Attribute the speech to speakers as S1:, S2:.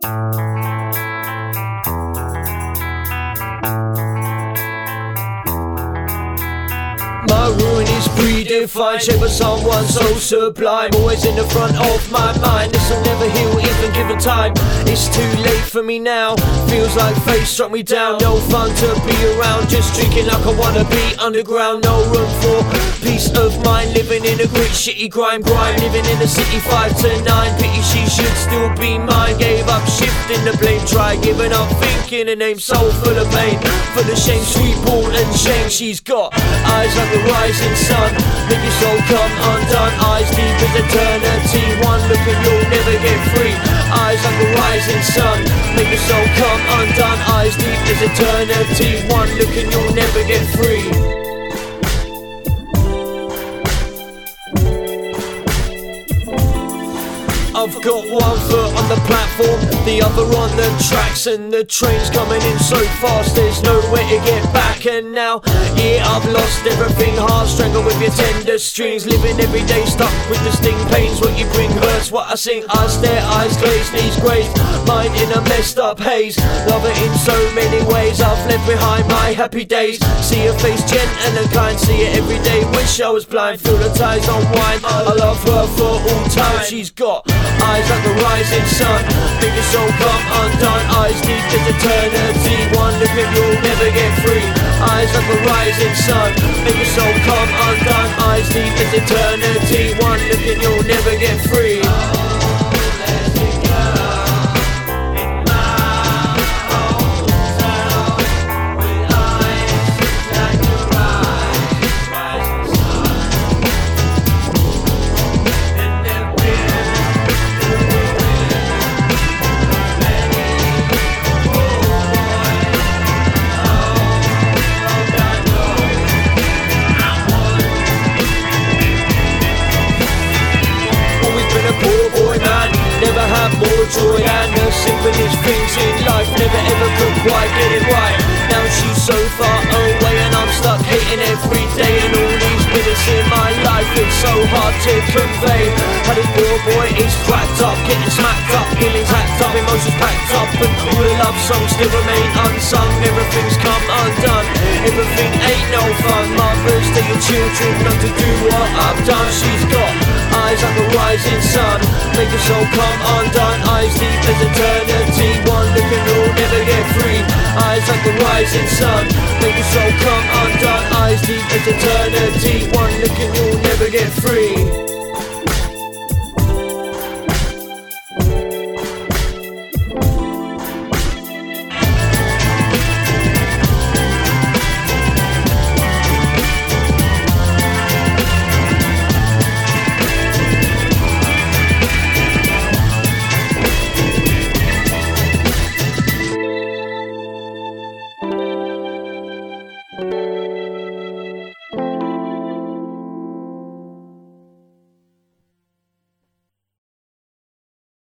S1: My ruin is predefined, shaped by someone so sublime. Always in the front of my mind, this will never heal even given time. It's too late for me now, feels like fate struck me down. No fun to be around, just drinking like I wanna be underground. No room for peace of mind, living in a grit, shitty grime. Living in the city 5 to 9, pity she should still be mine. Gave up shifting the blame, try giving up thinking. A name so full of pain, full of shame, sweet ball and shame. She's got eyes like the rising sun, make your soul come undone. Eyes deep as eternity, one look and you'll never get free. Eyes like the rising sun, make your soul come undone. Eyes deep as eternity, one look and you'll never get free. I've got one foot on the platform, the other on the tracks, and the train's coming in so fast there's no way to get back. And now, yeah, I've lost everything. Heart strangled with your tender strings, living every day stuck with the sting. Pains what you bring hurts what I sing. I stare, eyes glazed, knees grazed, mind in a messed up haze. Love her in so many ways, I've left behind my happy days. See her face gentle and kind, see it every day. Wish I was blind, feel the ties unwind. I love her for all time. She's got eyes like the rising sun, make your soul come undone. Eyes deep as eternity, one look and you'll never get free. Eyes like the rising sun, make your soul come undone. Eyes deep as eternity, one look and you'll never get free. Never had more joy than the simplest things in life. Never ever could quite get it right. Now she's so far away and I'm stuck hating every day. And all these minutes in my life, it's so hard to convey. How this poor boy is cracked up, getting smacked up, feelings hacked up, emotions packed up, and all the love songs still remain unsung. Everything's come undone, everything ain't no fun. Mothers tell your children not to do what I've done. She's got eyes like the rising sun, make your soul come undone. Eyes deep as eternity, one look and you'll never get free. Eyes like the rising sun, make your soul come undone. Eyes deep as eternity, one look and you'll never get free.